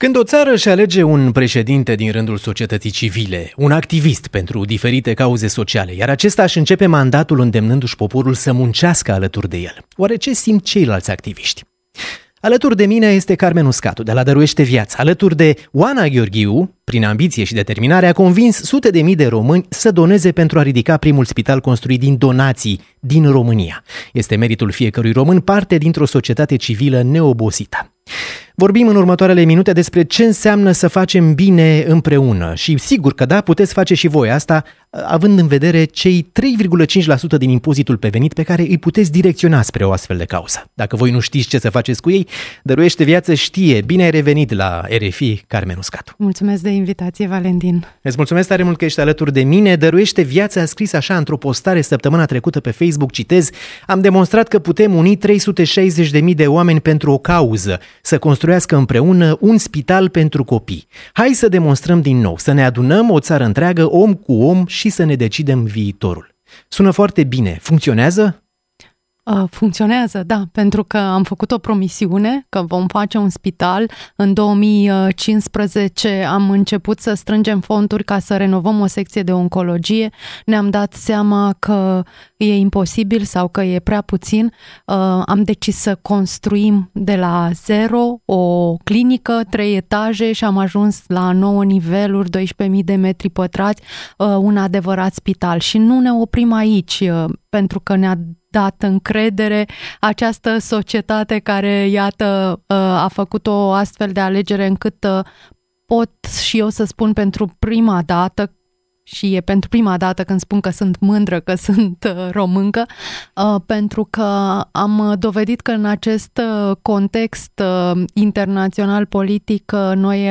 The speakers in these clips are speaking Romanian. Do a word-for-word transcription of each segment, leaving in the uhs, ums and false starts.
Când o țară își alege un președinte din rândul societății civile, un activist pentru diferite cauze sociale, iar acesta își începe mandatul îndemnându-și poporul să muncească alături de el, oare ce simt ceilalți activiști? Alături de mine este Carmen Uscatu, de la Dăruiește Viața. Alături de Oana Gheorghiu, prin ambiție și determinare, a convins sute de mii de români să doneze pentru a ridica primul spital construit din donații din România. Este meritul fiecărui român, parte dintr-o societate civilă neobosită. Vorbim în următoarele minute despre ce înseamnă să facem bine împreună și sigur că da, puteți face și voi asta, având în vedere cei trei virgulă cinci la sută din impozitul pe venit pe care îi puteți direcționa spre o astfel de cauză. Dacă voi nu știți ce să faceți cu ei, Dăruiește Viață știe. Bine ai revenit la R F I, Carmen Uscatu. Mulțumesc de invitație, Valentin. Îți mulțumesc tare mult că ești alături de mine. Dăruiește Viață a scris așa într-o postare săptămâna trecută pe Facebook, citez: am demonstrat că putem uni trei sute șaizeci de mii de oameni pentru o cauză, să construiască împreună un spital pentru copii. Hai să demonstrăm din nou, să ne adunăm o țară întreagă, om cu om, și să ne decidem viitorul. Sună foarte bine. Funcționează? Funcționează, da, pentru că am făcut o promisiune că vom face un spital. În două mii cincisprezece am început să strângem fonduri ca să renovăm o secție de oncologie. Ne-am dat seama că e imposibil sau că e prea puțin. Am decis să construim de la zero o clinică, trei etaje, și am ajuns la nouă niveluri, doisprezece mii de metri pătrați, un adevărat spital. Și nu ne oprim aici, pentru că ne-a dat încredere această societate care, iată, a făcut o astfel de alegere încât pot și eu să spun pentru prima dată, și e pentru prima dată când spun că sunt mândră că sunt româncă, pentru că am dovedit că în acest context internațional politic noi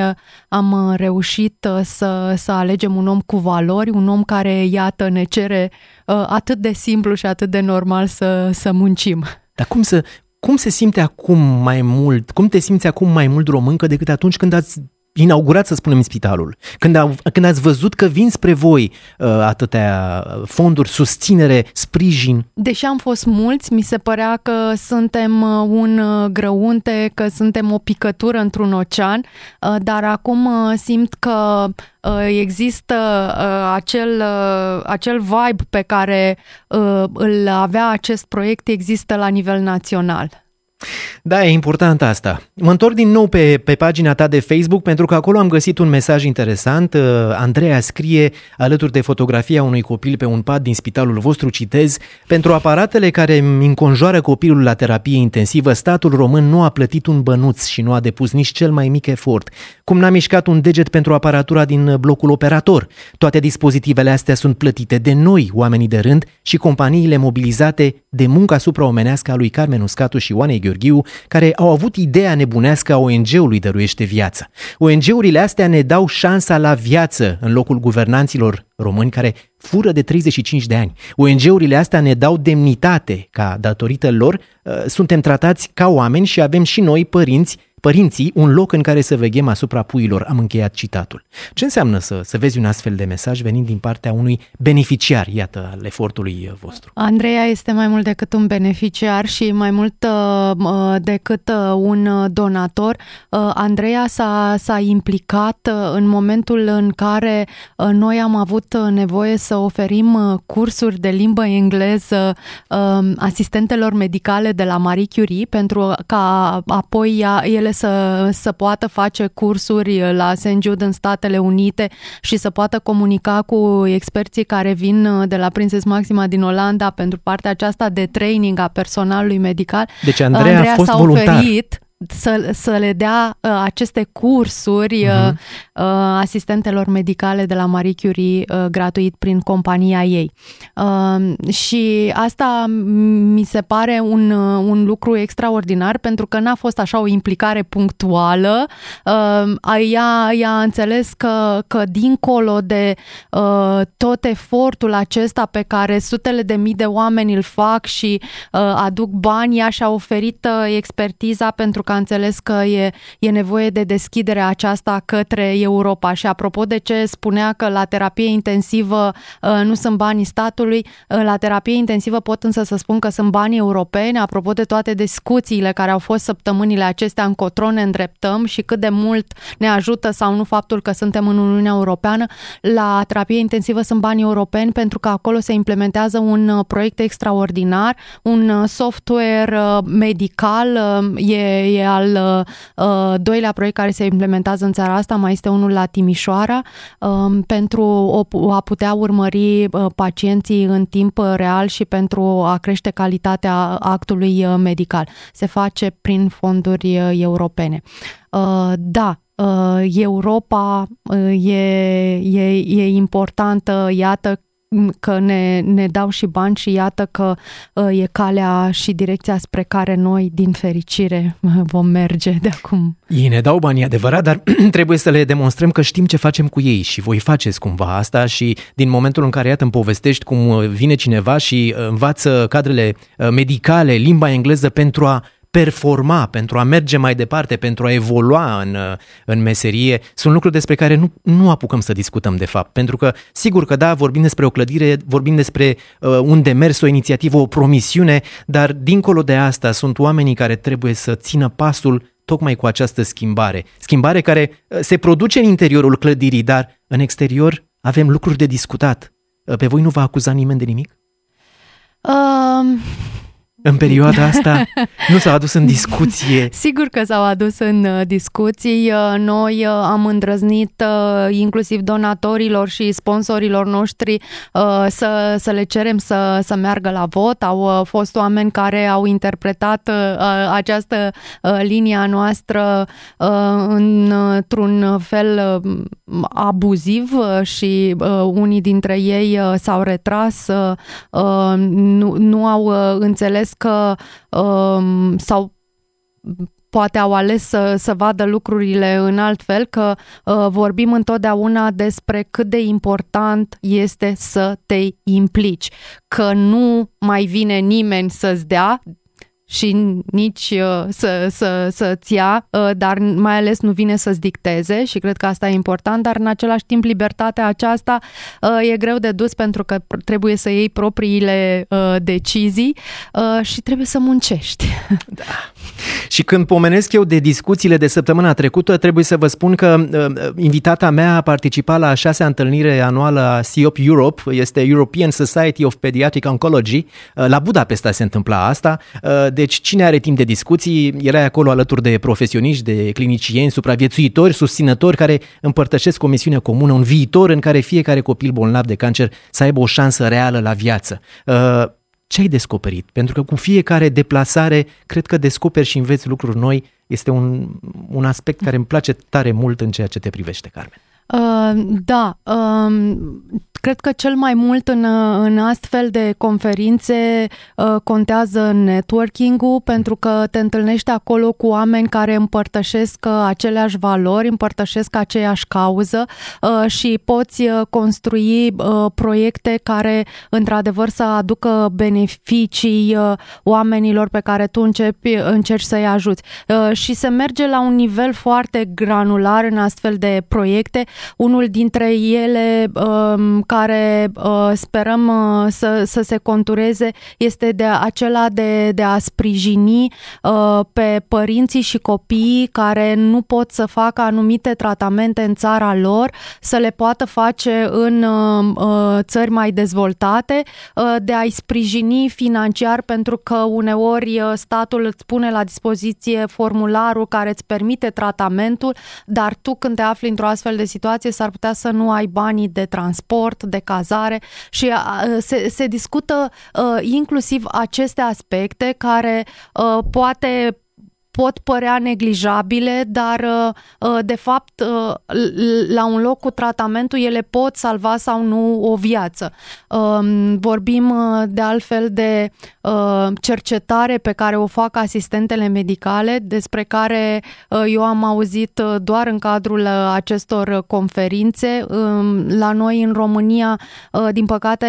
am reușit să, să alegem un om cu valori, un om care, iată, ne cere atât de simplu și atât de normal să, să muncim. Dar cum să, cum se simte acum mai mult, cum te simți acum mai mult româncă decât atunci când ați inaugurat, să spunem, spitalul? Când, a, când ați văzut că vin spre voi uh, atâtea fonduri, susținere, sprijin? Deși am fost mulți, mi se părea că suntem un grăunte, că suntem o picătură într-un ocean, uh, dar acum uh, simt că uh, există uh, acel, uh, acel vibe pe care uh, îl avea acest proiect, există la nivel național. Da, e important asta. Mă întorc din nou pe, pe pagina ta de Facebook, pentru că acolo am găsit un mesaj interesant. Andreea scrie, alături de fotografia unui copil pe un pat din spitalul vostru, citez: pentru aparatele care înconjoară copilul la terapie intensivă, statul român nu a plătit un bănuț și nu a depus nici cel mai mic efort. Cum n-a mișcat un deget pentru aparatura din blocul operator. Toate dispozitivele astea sunt plătite de noi, oamenii de rând, și companiile mobilizate de munca supraomenească a lui Carmen Uscatu și Oanei Gheorghiu, care au avut ideea nebunească a O N G-ului Dăruiește Viață. O N G-urile astea ne dau șansa la viață în locul guvernanților români care fură de treizeci și cinci de ani. O N G-urile astea ne dau demnitate, ca datorită lor suntem tratați ca oameni și avem și noi, părinți, părinții, un loc în care să veghem asupra puiilor. Am încheiat citatul. Ce înseamnă să, să vezi un astfel de mesaj venind din partea unui beneficiar, iată, al efortului vostru? Andreea este mai mult decât un beneficiar și mai mult uh, decât uh, un donator. Uh, Andreea s-a, s-a implicat uh, în momentul în care uh, noi am avut nevoie să oferim uh, cursuri de limbă engleză uh, asistentelor medicale de la Marie Curie, pentru ca apoi ea, ele să, să poată face cursuri la Saint Jude în Statele Unite și să poată comunica cu experții care vin de la Prinses Maxima din Olanda pentru partea aceasta de training a personalului medical. Deci Andreea, Andreea a fost s-a voluntar. oferit să, să le dea uh, aceste cursuri uh, uh, asistentelor medicale de la Marie Curie uh, gratuit prin compania ei. Uh, și asta mi se pare un, uh, un lucru extraordinar, pentru că n-a fost așa o implicare punctuală. Uh, ea, ea a înțeles că, că dincolo de uh, tot efortul acesta pe care sutele de mii de oameni îl fac și uh, aduc bani, ea și-a oferit uh, expertiza pentru ca a înțeles că e, e nevoie de deschiderea aceasta către Europa. Și apropo de ce spunea că la terapie intensivă nu sunt banii statului, la terapie intensivă pot însă să spun că sunt banii europeni, apropo de toate discuțiile care au fost săptămânile acestea încotro ne îndreptăm și cât de mult ne ajută sau nu faptul că suntem în Uniunea Europeană. La terapie intensivă sunt bani europeni pentru că acolo se implementează un proiect extraordinar, un software medical, e, e al doilea proiect care se implementează în țara asta, mai este unul la Timișoara, pentru a putea urmări pacienții în timp real și pentru a crește calitatea actului medical. Se face prin fonduri europene. Da, Europa e, e, e importantă, iată că ne, ne dau și bani și iată că e calea și direcția spre care noi, din fericire, vom merge de acum. Ei ne dau bani, adevărat, dar trebuie să le demonstrăm că știm ce facem cu ei și voi faceți cumva asta și din momentul în care, iată, îmi povestești cum vine cineva și învață cadrele medicale, limba engleză pentru a performa, pentru a merge mai departe, pentru a evolua în, în meserie, sunt lucruri despre care nu, nu apucăm să discutăm de fapt. Pentru că, sigur că da, vorbim despre o clădire, vorbim despre uh, un demers, o inițiativă, o promisiune, dar dincolo de asta sunt oamenii care trebuie să țină pasul tocmai cu această schimbare. Schimbare care se produce în interiorul clădirii, dar în exterior avem lucruri de discutat. Pe voi nu v-a acuzat nimeni de nimic? Um... În perioada asta nu s-au adus în discuție? Sigur că s-au adus în discuții. Noi am îndrăznit inclusiv donatorilor și sponsorilor noștri să, să le cerem să, să meargă la vot. Au fost oameni care au interpretat această linie a noastră într-un fel abuziv și unii dintre ei s-au retras, nu, nu au înțeles că um, sau poate au ales să, să vadă lucrurile în alt fel, că uh, vorbim întotdeauna despre cât de important este să te implici, că nu mai vine nimeni să-ți dea și nici uh, să, să, să-ți ia, uh, dar mai ales nu vine să-ți dicteze și cred că asta e important, dar în același timp libertatea aceasta uh, e greu de dus pentru că trebuie să iei propriile uh, decizii uh, și trebuie să muncești. Da. Și când pomenesc eu de discuțiile de săptămâna trecută, trebuie să vă spun că uh, invitata mea a participat la a șasea întâlnire anuală a C E O P Europe, este European Society of Pediatric Oncology, uh, la Budapesta se întâmpla asta, uh, deci cine are timp de discuții, era acolo alături de profesioniști, de clinicieni, supraviețuitori, susținători care împărtășesc o misiune comună, un viitor în care fiecare copil bolnav de cancer să aibă o șansă reală la viață. Uh, Ce ai descoperit? Pentru că cu fiecare deplasare cred că descoperi și înveți lucruri noi. Este un, un aspect care îmi place tare mult în ceea ce te privește, Carmen. Uh, da, uh, cred că cel mai mult în, în astfel de conferințe uh, contează networking-ul, pentru că te întâlnești acolo cu oameni care împărtășesc aceleași valori, împărtășesc aceeași cauză uh, și poți uh, construi uh, proiecte care într-adevăr să aducă beneficii uh, oamenilor pe care tu începi, încerci să-i ajuți. Uh, și se merge la un nivel foarte granular în astfel de proiecte. Unul dintre ele um, care uh, sperăm uh, să, să se contureze este de acela de, de a sprijini uh, pe părinții și copiii care nu pot să facă anumite tratamente în țara lor, să le poată face în uh, țări mai dezvoltate, uh, de a-i sprijini financiar pentru că uneori statul îți pune la dispoziție formularul care îți permite tratamentul, dar tu când te afli într-o astfel de situație s-ar putea să nu ai banii de transport, de cazare și uh, se, se discută uh, inclusiv aceste aspecte care uh, poate pot părea neglijabile, dar de fapt la un loc cu tratamentul ele pot salva sau nu o viață. Vorbim de altfel de cercetare pe care o fac asistentele medicale, despre care eu am auzit doar în cadrul acestor conferințe. La noi în România, din păcate,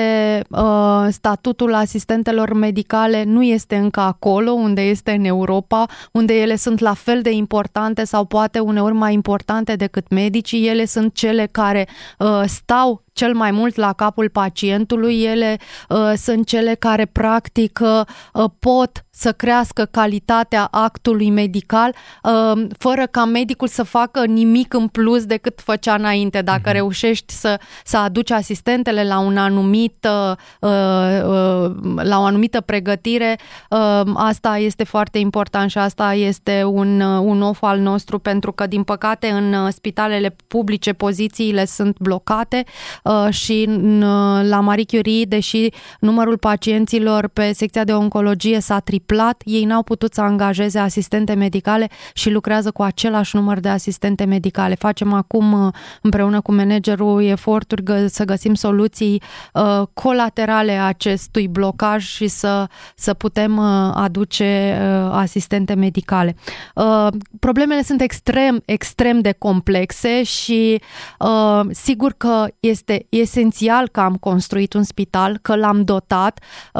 statutul asistentelor medicale nu este încă acolo unde este în Europa, unde de ele sunt la fel de importante sau poate uneori mai importante decât medicii. Ele sunt cele care uh, stau cel mai mult la capul pacientului, ele uh, sunt cele care practic uh, pot să crească calitatea actului medical uh, fără ca medicul să facă nimic în plus decât făcea înainte. Dacă uh-huh. reușești să, să aduci asistentele la un anumit, uh, uh, la o anumită pregătire, uh, asta este foarte important și asta este un, un of al nostru, pentru că din păcate în spitalele publice pozițiile sunt blocate și la Marie Curie, deși numărul pacienților pe secția de oncologie s-a triplat, ei n-au putut să angajeze asistente medicale și lucrează cu același număr de asistente medicale. Facem acum împreună cu managerul eforturi să găsim soluții colaterale acestui blocaj și să, să putem aduce asistente medicale. Problemele sunt extrem, extrem de complexe și sigur că este esențial că am construit un spital, că l-am dotat,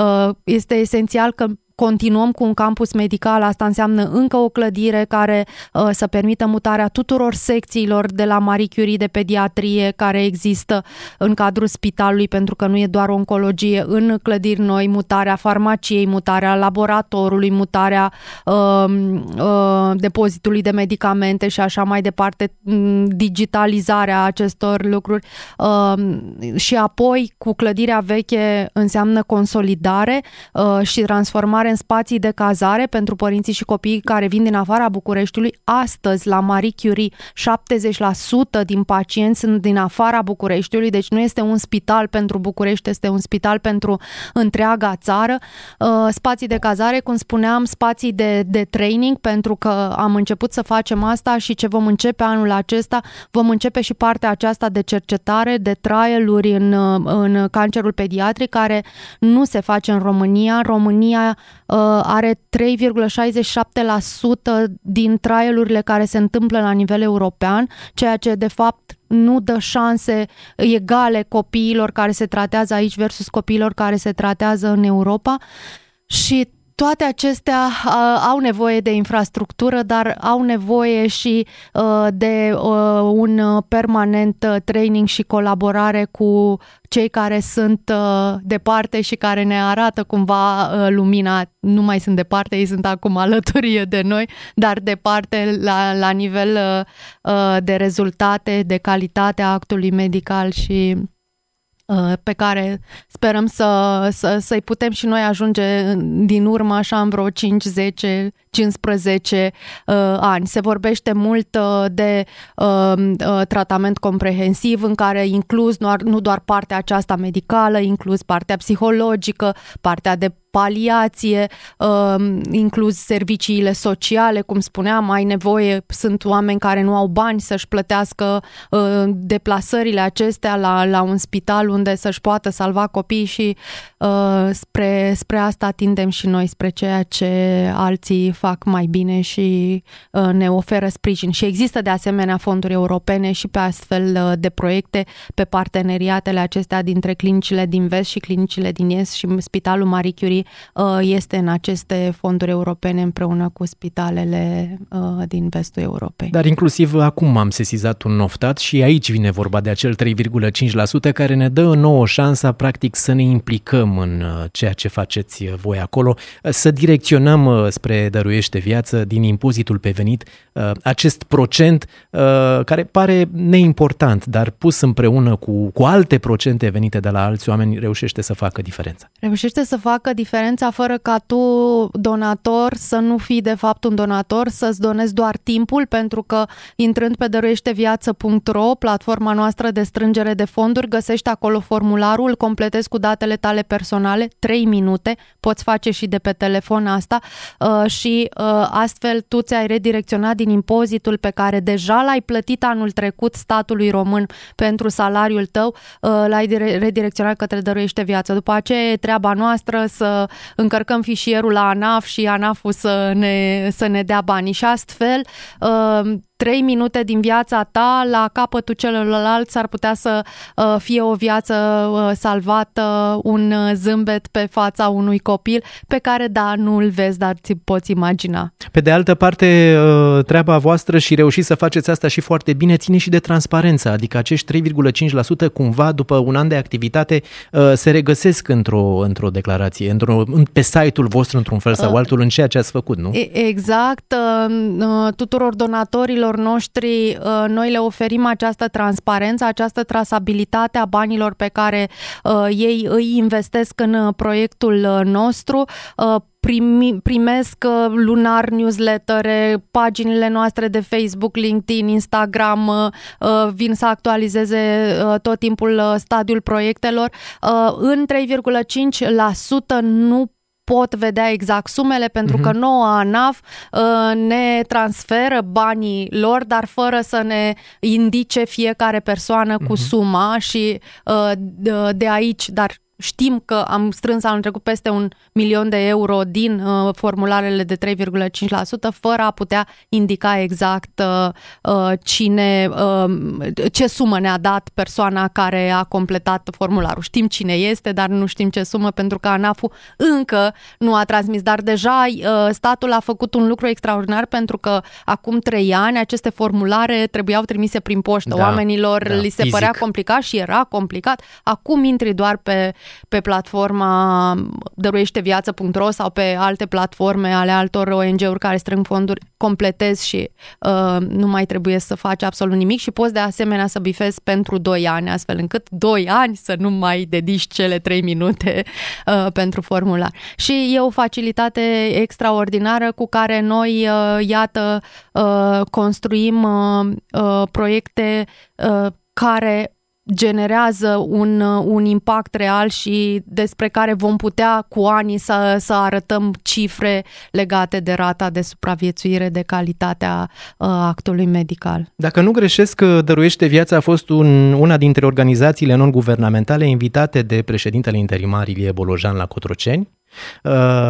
este esențial că continuăm cu un campus medical, asta înseamnă încă o clădire care uh, să permită mutarea tuturor secțiilor de la Marie Curie de pediatrie care există în cadrul spitalului, pentru că nu e doar oncologie, în clădiri noi, mutarea farmaciei, mutarea laboratorului, mutarea uh, uh, depozitului de medicamente și așa mai departe, digitalizarea acestor lucruri uh, și apoi cu clădirea veche înseamnă consolidare uh, și transformare în spații de cazare pentru părinții și copiii care vin din afara Bucureștiului. Astăzi, la Marie Curie, șaptezeci la sută din pacienți sunt din afara Bucureștiului, deci nu este un spital pentru București, este un spital pentru întreaga țară. Spații de cazare, cum spuneam, spații de, de training, pentru că am început să facem asta și ce vom începe anul acesta, vom începe și partea aceasta de cercetare, de trial-uri în, în cancerul pediatric, care nu se face în România. România are trei virgulă șaizeci și șapte la sută din trial-urile care se întâmplă la nivel european, ceea ce de fapt nu dă șanse egale copiilor care se tratează aici versus copiilor care se tratează în Europa. Și toate acestea uh, au nevoie de infrastructură, dar au nevoie și uh, de uh, un permanent uh, training și colaborare cu cei care sunt uh, departe și care ne arată cumva uh, lumina. Nu mai sunt departe, ei sunt acum alături de noi, dar departe la, la nivel uh, de rezultate, de calitate a actului medical și pe care sperăm să, să, să-i putem și noi ajunge din urmă așa în vreo cinci, zece, cincisprezece uh, ani. Se vorbește mult uh, de uh, uh, tratament comprehensiv în care inclus nu, nu doar partea aceasta medicală, inclus partea psihologică, partea de paliație, uh, inclus serviciile sociale, cum spuneam, ai nevoie, sunt oameni care nu au bani să-și plătească uh, deplasările acestea la, la un spital unde să-și poată salva copiii și uh, spre, spre asta tindem și noi, spre ceea ce alții fac mai bine și uh, ne oferă sprijin. Și există de asemenea fonduri europene și pe astfel uh, de proiecte, pe parteneriatele acestea dintre clinicile din vest și clinicile din est, și Spitalul Marie Curie este în aceste fonduri europene împreună cu spitalele din vestul Europei. Dar inclusiv acum am sesizat un oftat și aici vine vorba de acel trei virgulă cinci la sută care ne dă nouă șansa practic să ne implicăm în ceea ce faceți voi acolo, să direcționăm spre Dăruiește Viață din impozitul pe venit acest procent care pare neimportant, dar pus împreună cu, cu alte procente venite de la alți oameni reușește să facă diferența. Reușește să facă diferența fără ca tu, donator, să nu fii de fapt un donator, să-ți donezi doar timpul, pentru că intrând pe dăruiește viață punct ro, platforma noastră de strângere de fonduri, găsești acolo formularul, îl completezi cu datele tale personale, trei minute, poți face și de pe telefon asta și astfel tu ți-ai redirecționat din impozitul pe care deja l-ai plătit anul trecut statului român pentru salariul tău, l-ai redirecționat către Dăruiește Viață. După aceea e treaba noastră să încărcăm fișierul la ANAF și ANAF-ul să ne, să ne dea banii și astfel trei minute din viața ta, la capătul celălalt s-ar putea să uh, fie o viață uh, salvată, un uh, zâmbet pe fața unui copil pe care, da, nu îl vezi, dar ți poți imagina. Pe de altă parte, uh, treaba voastră și reușiți să faceți asta și foarte bine ține și de transparență, adică acești trei virgulă cinci la sută cumva după un an de activitate uh, se regăsesc într-o, într-o declarație, într-o, pe site-ul vostru într-un fel sau altul în ceea ce ați făcut, nu? Exact. Tuturor donatorilor noștri noi le oferim această transparență, această trasabilitate a banilor pe care ei îi investesc în proiectul nostru. Primi, primesc lunar newslettere, paginile noastre de Facebook, LinkedIn, Instagram, vin să actualizeze tot timpul stadiul proiectelor. În trei virgulă cinci la sută nu pot vedea exact sumele pentru că nouă ANAF ne transferă banii lor, dar fără să ne indice fiecare persoană cu suma și de aici, dar știm că am strâns anul trecut peste un milion de euro din uh, formularele de trei virgulă cinci la sută fără a putea indica exact uh, cine, uh, ce sumă ne-a dat persoana care a completat formularul. Știm cine este, dar nu știm ce sumă pentru că ANAF-ul încă nu a transmis. Dar deja uh, statul a făcut un lucru extraordinar pentru că acum trei ani aceste formulare trebuiau trimise prin poștă. Da, Oamenilor da, li se fizic. Părea complicat și era complicat. Acum intri doar pe pe platforma dăruiește viață punct ro sau pe alte platforme ale altor O N G-uri care strâng fonduri, completezi și uh, nu mai trebuie să faci absolut nimic și poți de asemenea să bifezi pentru doi ani, astfel încât doi ani să nu mai dedici cele trei minute uh, pentru formular. Și e o facilitate extraordinară cu care noi, uh, iată, uh, construim uh, uh, proiecte uh, care generează un, un impact real și despre care vom putea cu ani să, să arătăm cifre legate de rata de supraviețuire, de calitatea uh, actului medical. Dacă nu greșesc, Dăruiește Viața a fost un, una dintre organizațiile non-guvernamentale invitate de președintele interimar Ilie Bolojan la Cotroceni. Uh,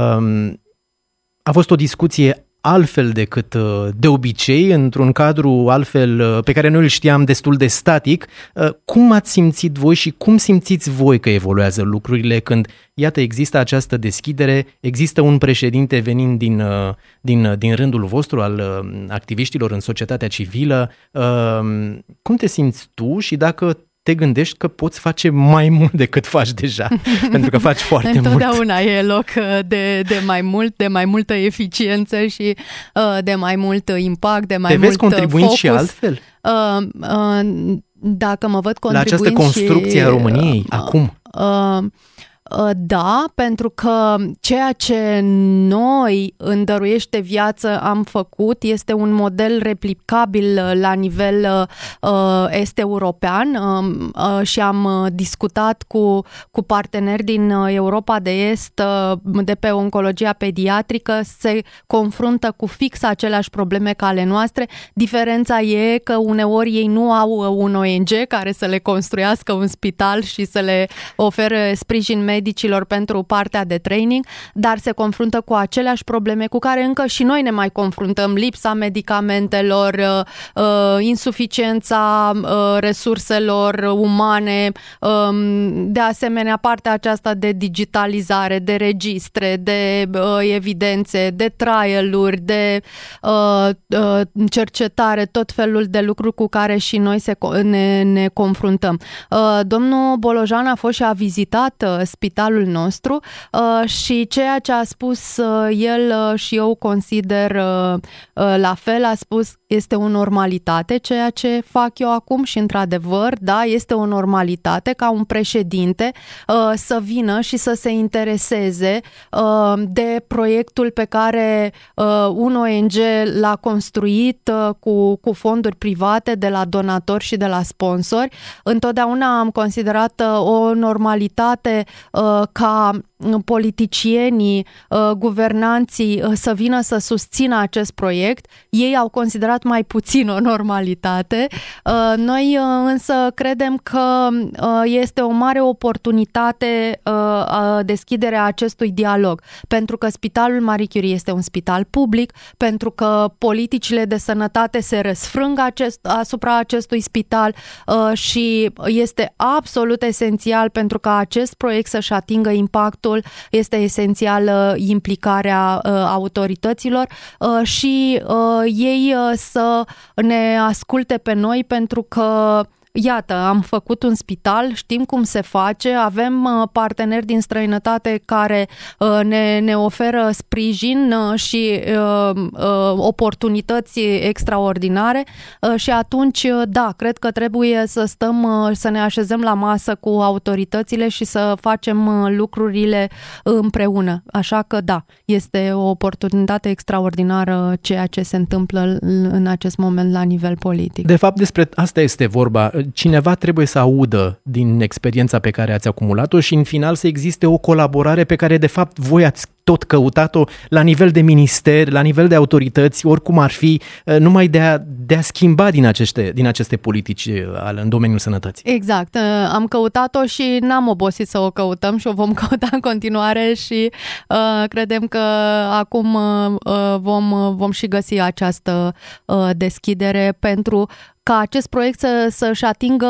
a fost o discuție altfel decât de obicei, într-un cadru altfel pe care noi îl știam destul de static. Cum ați simțit voi și cum simțiți voi că evoluează lucrurile când, iată, există această deschidere, există un președinte venind din, din, din rândul vostru al activiștilor în societatea civilă? Cum te simți tu și dacă te gândești că poți face mai mult decât faci deja, pentru că faci foarte mult. Întotdeauna e loc de, de mai mult, de mai multă eficiență și uh, de mai mult impact, de mai te mult vezi contribuind focus. Și altfel? Uh, uh, dacă mă văd contribuind la această construcție și, a României, uh, acum? Uh, Da, pentru că ceea ce noi în Dăruiește Viață am făcut este un model replicabil la nivel uh, est-european uh, și am discutat cu, cu parteneri din Europa de Est uh, de pe oncologia pediatrică, se confruntă cu fix aceleași probleme ca ale noastre. Diferența e că uneori ei nu au un O N G care să le construiască un spital și să le ofere sprijin medic medicilor pentru partea de training, dar se confruntă cu aceleași probleme cu care încă și noi ne mai confruntăm, lipsa medicamentelor, insuficiența resurselor umane, de asemenea partea aceasta de digitalizare, de registre, de evidențe, de trial-uri, de cercetare, tot felul de lucruri cu care și noi se, ne, ne confruntăm. Domnul Bolojan a fost și a vizitat spitalul nostru și ceea ce a spus el și eu consider la fel, a spus este o normalitate ceea ce fac eu acum și într-adevăr, da, este o normalitate ca un președinte să vină și să se intereseze de proiectul pe care un O N G l-a construit cu, cu fonduri private de la donatori și de la sponsori. Întotdeauna am considerat o normalitate ca politicienii, guvernanții să vină să susțină acest proiect. Ei au considerat mai puțin o normalitate. Noi însă credem că este o mare oportunitate deschiderea acestui dialog, pentru că Spitalul Marie Curie este un spital public, pentru că politicile de sănătate se răsfrâng acest, asupra acestui spital și este absolut esențial pentru ca acest proiect să-și atingă impactul, este esențială implicarea autorităților și ei să ne asculte pe noi, pentru că iată, am făcut un spital, știm cum se face, avem parteneri din străinătate care ne, ne oferă sprijin și oportunități extraordinare și atunci, da, cred că trebuie să stăm, să ne așezăm la masă cu autoritățile și să facem lucrurile împreună. Așa că, da, este o oportunitate extraordinară ceea ce se întâmplă în acest moment la nivel politic. De fapt, despre asta este vorba. Cineva trebuie să audă din experiența pe care ați acumulat-o și în final să existe o colaborare pe care de fapt voi ați tot căutat-o la nivel de minister, la nivel de autorități, oricum ar fi, numai de a, de a schimba din aceste, din aceste politici în domeniul sănătății. Exact. Am căutat-o și n-am obosit să o căutăm și o vom căuta în continuare și uh, credem că acum uh, vom, vom și găsi această uh, deschidere pentru ca acest proiect să, să-și atingă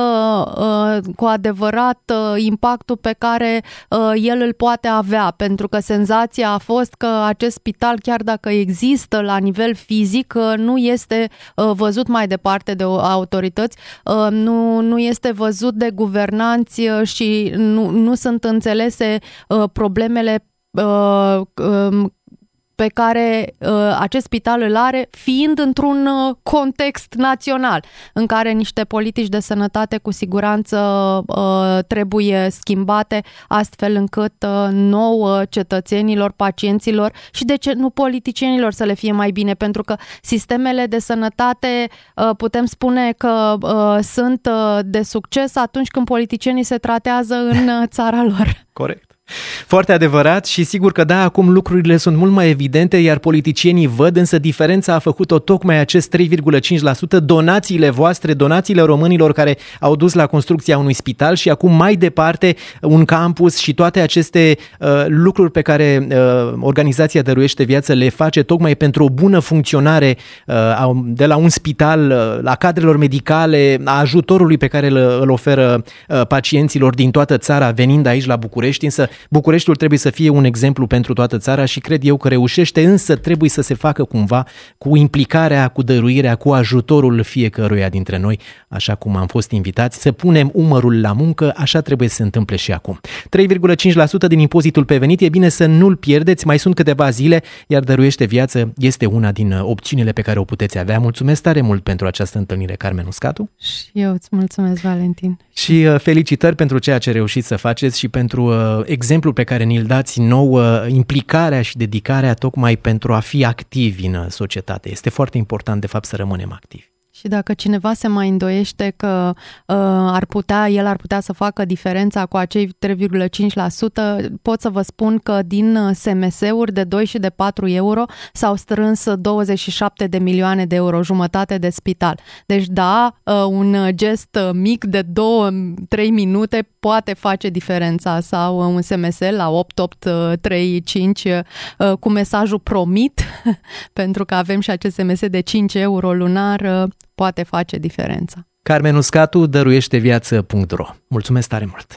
uh, cu adevărat uh, impactul pe care uh, el îl poate avea, pentru că senzația a fost că acest spital, chiar dacă există la nivel fizic, uh, nu este uh, văzut mai departe de autorități, uh, nu, nu este văzut de guvernanți uh, și nu, nu sunt înțelese uh, problemele uh, uh, pe care uh, acest spital îl are, fiind într-un uh, context național, în care niște politici de sănătate cu siguranță uh, trebuie schimbate, astfel încât uh, nouă cetățenilor, pacienților și de ce nu politicienilor să le fie mai bine, pentru că sistemele de sănătate uh, putem spune că uh, sunt uh, de succes atunci când politicienii se tratează în uh, țara lor. Corect. Foarte adevărat și sigur că da, acum lucrurile sunt mult mai evidente, iar politicienii văd, însă diferența a făcut-o tocmai acest trei virgulă cinci la sută, donațiile voastre, donațiile românilor care au dus la construcția unui spital și acum mai departe un campus și toate aceste uh, lucruri pe care uh, organizația Dăruiește Viață le face tocmai pentru o bună funcționare uh, de la un spital, uh, la cadrelor medicale, a ajutorului pe care îl, îl oferă uh, pacienților din toată țara venind aici la București, însă Bucureștiul trebuie să fie un exemplu pentru toată țara și cred eu că reușește, însă trebuie să se facă cumva cu implicarea, cu dăruirea, cu ajutorul fiecăruia dintre noi, așa cum am fost invitați, să punem umărul la muncă, așa trebuie să se întâmple și acum. trei virgulă cinci la sută din impozitul pe venit, e bine să nu-l pierdeți, mai sunt câteva zile, iar Dăruiește Viață este una din opțiunile pe care o puteți avea. Mulțumesc tare mult pentru această întâlnire, Carmen Uscatu. Și eu îți mulțumesc, Valentin. Și felicitări pentru ceea ce reușiți să faceți și pentru exemplul pe care ni-l dați nouă, implicarea și dedicarea tocmai pentru a fi activi în societate. Este foarte important, de fapt, să rămânem activi. Și dacă cineva se mai îndoiește că uh, ar putea, el ar putea să facă diferența cu acei trei virgulă cinci la sută, pot să vă spun că din S M S-uri de doi și de patru euro s-au strâns douăzeci și șapte de milioane de euro, jumătate de spital. Deci da, uh, un gest mic de două trei minute poate face diferența, sau un S M S la opt opt trei cinci uh, cu mesajul promit, pentru că avem și acest S M S de cinci euro lunar, uh, poate face diferența. Carmen Uscatu, dăruiește viață punct ro. Mulțumesc tare mult!